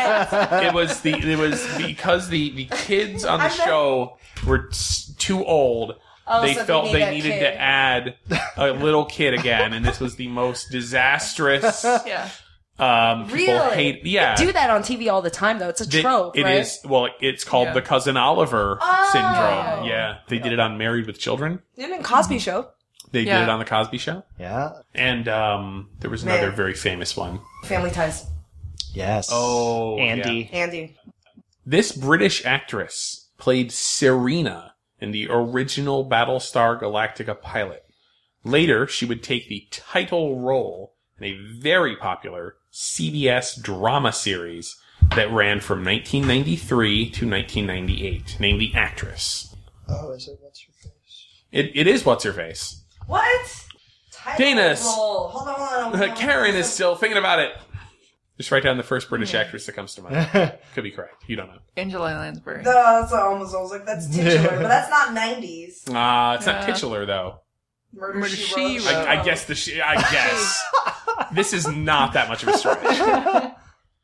It was because the kids on the show were too old. They felt they needed to add a little kid again, and this was the most disastrous. Yeah. People hate. Yeah. They do that on TV all the time, though. It's a trope, right? It is. Well, it's called the Cousin Oliver syndrome. Yeah. They did it on Married with Children. They did it in Cosby Show. They did it on the Cosby Show. Yeah. And there was another very famous one. Family Ties. Yes. Oh, Andy. Yeah. Andy. This British actress played Serena in the original Battlestar Galactica pilot. Later, she would take the title role in a very popular CBS drama series that ran from 1993 to 1998. Name the actress. Oh, is it What's Her Face? It is What's Her Face. What? Dana. Hold on. Karen is still thinking about it. Just write down the first British actress that comes to mind. Could be correct. You don't know. Angela Lansbury. No, that's almost. I was like, that's titular, but that's not 90s. It's not titular though. Murder She Wrote. I guess I guess this is not that much of a stretch.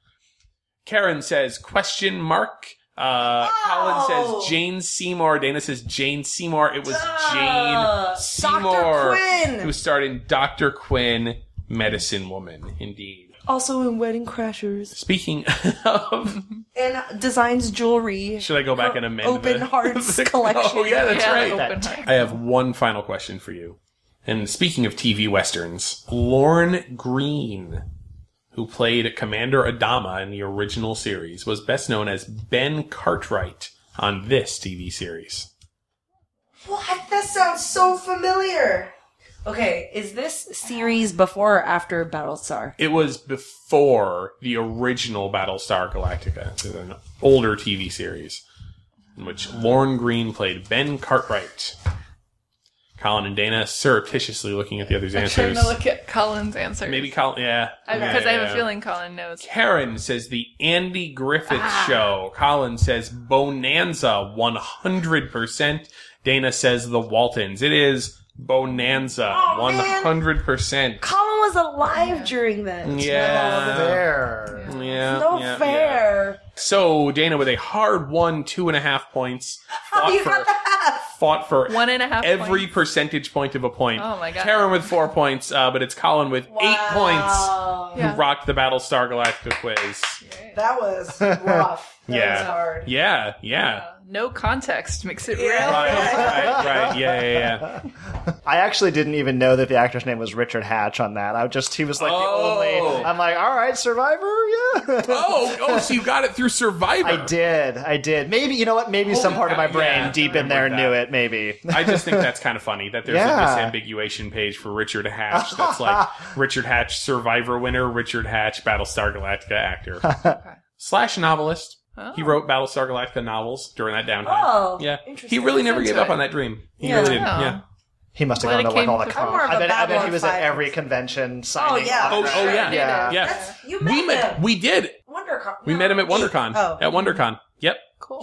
Karen says question mark. Colin says Jane Seymour. Dana says Jane Seymour. It was Jane Seymour. Dr. Quinn. Who starred in Dr. Quinn, Medicine Woman. Indeed. Also in Wedding Crashers. Speaking of... And designs jewelry. Should I go back and amend Open Hearts collection. Oh, yeah, that's right. Open Hearts. I have one final question for you. And speaking of TV westerns, Lorne Greene, who played Commander Adama in the original series, was best known as Ben Cartwright on this TV series. What? That sounds so familiar. Okay, is this series before or after Battlestar? It was before the original Battlestar Galactica. It's an older TV series in which Lorne Greene played Ben Cartwright. Colin and Dana surreptitiously looking at the other's answers. I'm trying to look at Colin's answers. Maybe Colin, yeah. Because I have a feeling Colin knows. Karen says the Andy Griffith Show. Colin says Bonanza, 100%. Dana says the Waltons. It is Bonanza, 100%. Colin was alive during that. Yeah. There. Yeah. No fair. So, Dana with a hard-won 2.5 points. How you got that? Fought for 1.5 every points. percentage point of a point. Oh my god. Karen with 4 points, but it's Colin with 8 points. Yeah. Who rocked the Battlestar Galactica quiz. That was rough. That was hard. Yeah. No context makes it real. Right. Yeah. I actually didn't even know that the actor's name was Richard Hatch on that. He was like the only. I'm like, all right, Survivor, yeah. Oh, so you got it through Survivor. I did. Maybe, you know what? Maybe some part of my brain deep in there knew it, maybe. I just think that's kind of funny that there's a disambiguation page for Richard Hatch that's like Richard Hatch Survivor winner, Richard Hatch Battlestar Galactica actor. / novelist. Oh. He wrote Battlestar Galactica novels during that downtime. Oh, yeah. interesting. He really never gave up on that dream. He really didn't. Yeah. He must have gone to like all the cons. I bet he was at every convention signing. Oh yeah. Oh yeah. Yeah. You met him. We did. WonderCon. We met him at WonderCon. At WonderCon. Yep. Cool.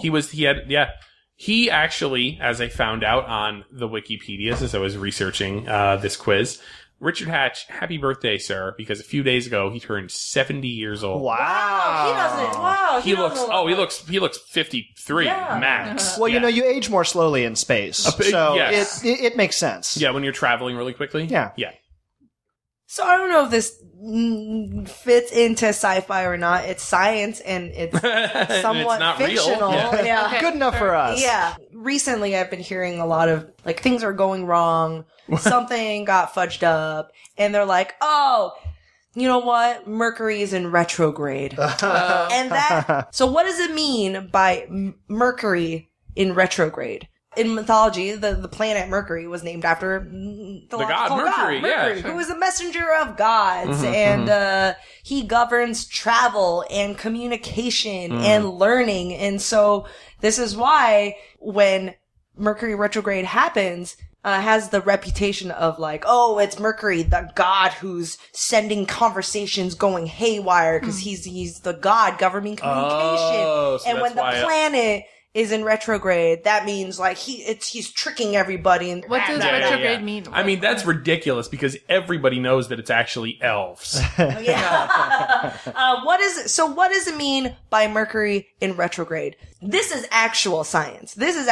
He actually, as I found out on the Wikipedias as I was researching this quiz, Richard Hatch, happy birthday, sir, because a few days ago he turned 70 years old. Wow. He doesn't. Wow. He looks 53 max. Well, Yeah. you age more slowly in space, so yes. it makes sense. Yeah, when you're traveling really quickly. Yeah. So I don't know if this fits into sci-fi or not. It's science and it's somewhat it's not real. fictional. Yeah. Okay. Good enough for us. Yeah. Recently, I've been hearing a lot of, like, things are going wrong. Something got fudged up. And they're like, oh, you know what? Mercury is in retrograde. And so what does it mean by Mercury in retrograde? In mythology, the planet Mercury was named after the god Mercury, yeah. who was the messenger of gods, and he governs travel and communication and learning. And so this is why when Mercury retrograde happens, has the reputation of like, oh, it's Mercury, the god who's sending conversations going haywire because he's the god governing communication. Oh, so and when the planet is in retrograde, that means like he's tricking everybody. And What does retrograde mean? I mean, that's ridiculous because everybody knows that it's actually elves. What is it? So what does it mean by Mercury in retrograde? This is actual science.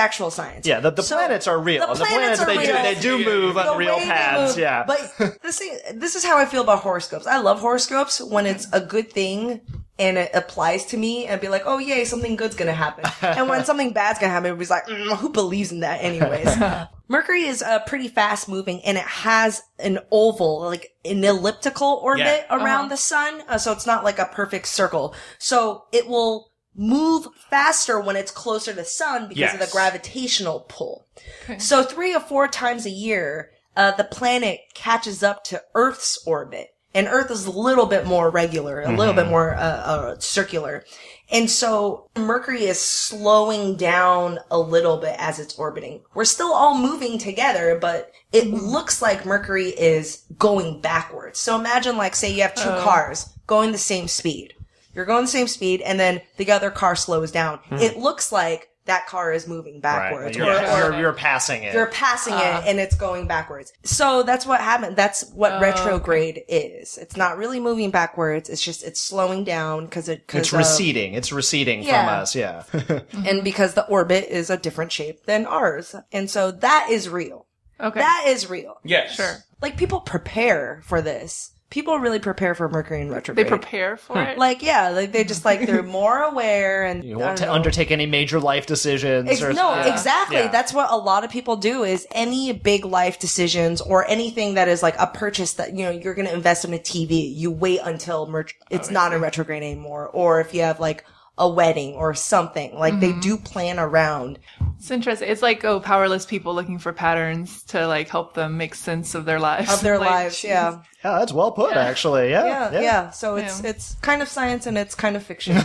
Yeah, the planets are real. The planets are real. They do move on real way they paths. move. Yeah. But this is how I feel about horoscopes. I love horoscopes when it's a good thing and it applies to me and be like, oh yay, something good's gonna happen. And when something bad's gonna happen, it's like, who believes in that anyways? Mercury is pretty fast moving and it has an oval, like an elliptical orbit around the sun. So it's not like a perfect circle. So it will move faster when it's closer to the sun because of the gravitational pull. Okay. So 3 or 4 times a year, the planet catches up to Earth's orbit. And Earth is a little bit more regular, a little bit more circular. And so Mercury is slowing down a little bit as it's orbiting. We're still all moving together, but it looks like Mercury is going backwards. So imagine, like, say you have 2 cars going the same speed. You're going the same speed, and then the other car slows down. It looks like that car is moving backwards. Right. You're passing it. You're passing it, and it's going backwards. So that's what happened. That's what retrograde is. It's not really moving backwards. It's just, it's slowing down because it's receding. It's receding from us, yeah. And because the orbit is a different shape than ours. And so that is real. Okay. That is real. Yes. Sure. Like, people prepare for this. People really prepare for Mercury in retrograde. They prepare for it? Like, yeah, like they just like, they're more aware and you won't undertake any major life decisions. Exactly. Yeah. That's what a lot of people do, is any big life decisions or anything that is like a purchase that, you know, you're going to invest in a TV. You wait until it's not in retrograde anymore. Or if you have like a wedding or something, like they do plan around. It's interesting. It's like, powerless people looking for patterns to like help them make sense of their lives. Yeah, that's well put, actually. Yeah. So it's kind of science and it's kind of fiction.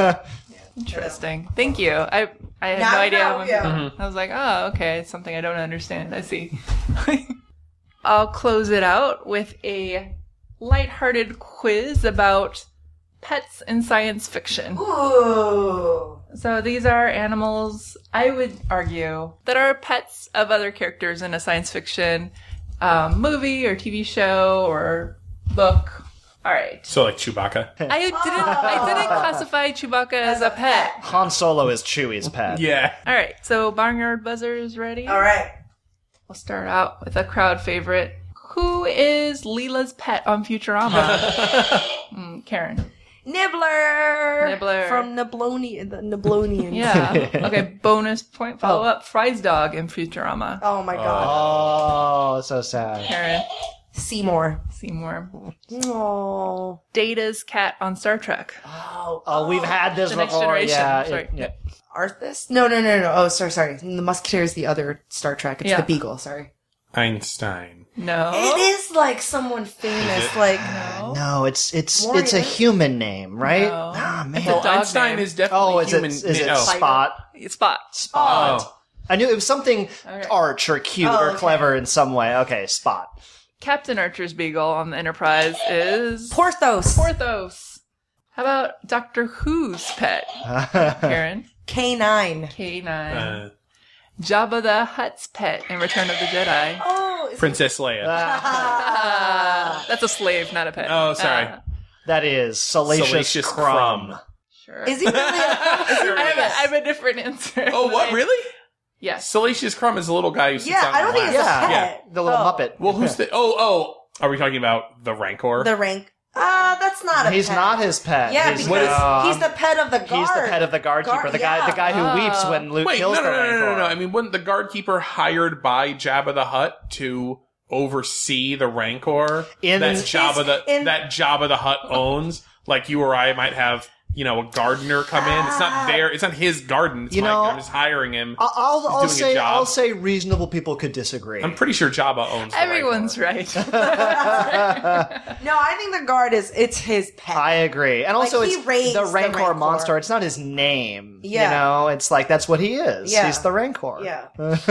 Interesting. Thank you. I had no idea. I was like, oh, okay. It's something I don't understand. I see. I'll close it out with a lighthearted quiz about pets in science fiction. Ooh. So these are animals, I would argue, that are pets of other characters in a science fiction movie or TV show or book. All right. So like Chewbacca. I didn't classify Chewbacca as a pet. Han Solo is Chewie's pet. Yeah. All right. So Barnyard Buzzers ready? All right. We'll start out with a crowd favorite. Who is Leela's pet on Futurama? Karen. Nibbler from the Niblonians. Yeah. Okay, bonus point follow-up. Fry's dog in Futurama. Oh my god. Oh, so sad. Karen. Seymour. Oh. Data's cat on Star Trek. Oh, we've had this The before. Next Generation. Yeah. Sorry. Arthas? No. Oh, sorry. The Musketeer is the other Star Trek. It's the Beagle, sorry. Einstein. No. It is like someone famous, like... No, it's a human name, right? No. Ah, man. It's a dog Einstein name. is definitely human. Is it Spot? Spot. Oh. I knew it was something arch or cute or okay. clever in some way. Okay, Spot. Captain Archer's Beagle on the Enterprise is... Porthos. How about Doctor Who's pet? Karen. K9. K9. Jabba the Hutt's pet in Return of the Jedi. Oh, is Princess Leia. That's a slave, not a pet. Oh, sorry. That is Salacious Crumb. Sure. Is he really? I have a different answer. Oh, what? Really? Yes. Salacious Crumb is a little guy who sits on I don't think it's a Yeah. pet. The little Muppet. Well, who's the... Oh. Are we talking about the Rancor? The rank. That's not a He's pet. not his pet. Yeah, he's, because he's the pet of the guard. He's the pet of the guard keeper. The guy who weeps when Luke Wait, kills no. the Rancor. I mean, wasn't the guard keeper hired by Jabba the Hutt to oversee the Rancor that Jabba the Hutt owns? Like you or I might have, a gardener come in. It's not it's not his garden. It's I'm just hiring him. I'll say reasonable people could disagree. I'm pretty sure Jabba owns the Everyone's Rancor. right. No, I think the guard it's his pet. I agree. And also he it's raised the the Rancor Rancor. monster. It's not his name. Yeah. It's like that's what he is. Yeah. He's the Rancor. Yeah.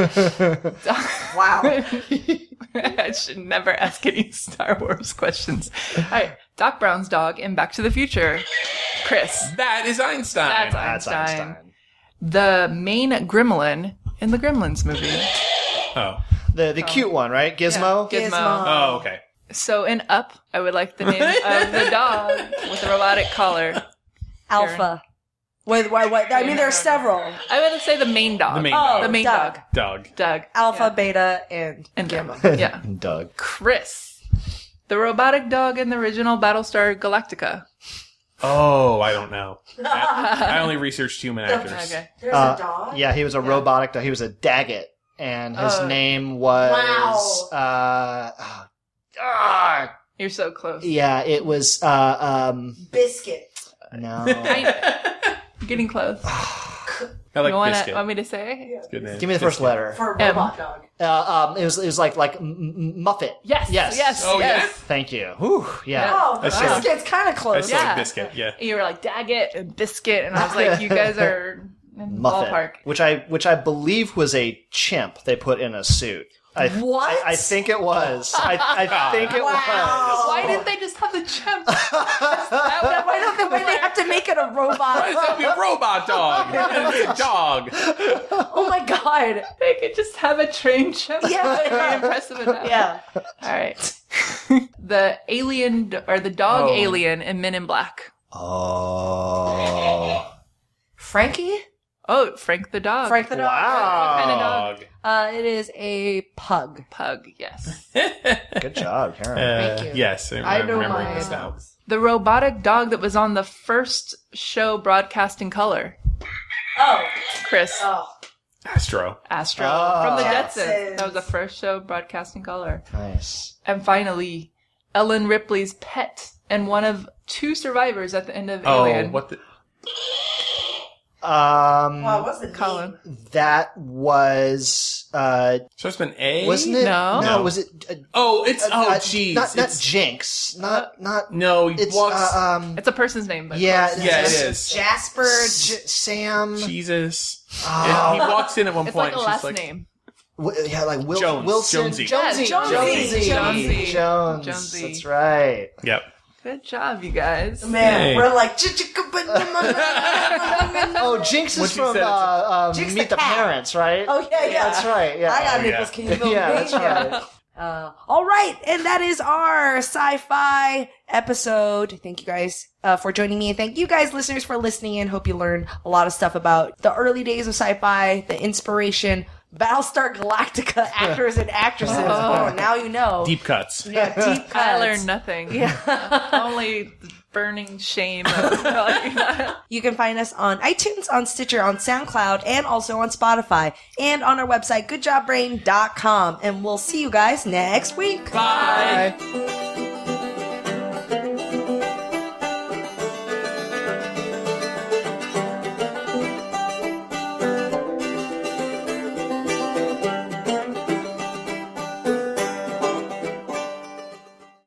Wow. I should never ask any Star Wars questions. All right. Doc Brown's dog in Back to the Future. Chris. That is Einstein. That's Einstein. The main gremlin in the Gremlins movie. Oh. The cute one, right? Gizmo? Yeah. Gizmo. Oh, okay. So in Up, I would like the name of the dog with the robotic collar. Alpha. Wait, what? I mean, there are several. I would say the main dog. The main dog. The main Doug. dog. Doug. Alpha, beta, and Gamma. Yeah. Doug. Chris. The robotic dog in the original Battlestar Galactica. Oh, I don't know. I only researched human actors. Okay. There's a dog? Yeah, he was a robotic dog. He was a Daggett. And his name was... You're so close. Yeah, it was... Biscuit. No. You're getting close. I like You Biscuit. want me to say? It's a good name. Give me the first letter. For a robot dog. It was like Muffet. Yes. Oh, yeah? Thank you. Whew, yeah. Oh, That's Biscuit's kind of I close. still Yeah. like Biscuit, yeah. You were like Daggett and Biscuit, and I was like, you guys are in the Muffet, ballpark. which I believe was a chimp they put in a suit. What? I think it was. I think it was. Why didn't they just have the chimp? Why they have to make it a robot? Why does that be a robot dog? It's a dog. Oh my god. They could just have a trained chimp. Yeah. That'd be impressive enough. Yeah. All right. The alien, or the dog alien in Men in Black. Oh. Frankie? Oh, Frank the dog. Frank the dog. Wow. What kind of dog? It is a pug. Pug, yes. Good job, Karen. Thank you. Yes, I'm remembering this now. The robotic dog that was on the first show broadcast in color. Oh. Chris. Oh. Astro. From the Jetsons. Jetsons. That was the first show broadcast in color. Nice. And finally, Ellen Ripley's pet and one of two survivors at the end of Alien. Oh, what the... What was it? Colin. That was So it's been A? wasn't it? No. No, was it? Jeez. Not Jinx. Not. No, he It's walks... It's a person's name, but yeah, close. Yeah, it is. Jasper. Sam. Jesus. Oh. He walks in at one It's point. like a she's last like, name. Yeah, like Jones. Wilson. Jonesy. Jonesy. Jonesy. Jones. Jonesy. That's right. Yep. Good job, you guys. Man, Hey. we're like... Oh, Jinx is Once you from said Jinx Meet the the cat. Parents, right? Oh, yeah. That's right. Yeah. I got Oh, Nicholas. yeah. Can you build Yeah, me? that's right. All right, and that is our sci-fi episode. Thank you guys for joining me, and thank you guys, listeners, for listening in. Hope you learned a lot of stuff about the early days of sci-fi, the inspiration, Battlestar Galactica actors and actresses. Oh, now you know. Deep cuts. Yeah, deep cuts. I learned nothing. Yeah. Only burning shame. Of, You can find us on iTunes, on Stitcher, on SoundCloud, and also on Spotify, and on our website, goodjobbrain.com. And we'll see you guys next week. Bye. Bye.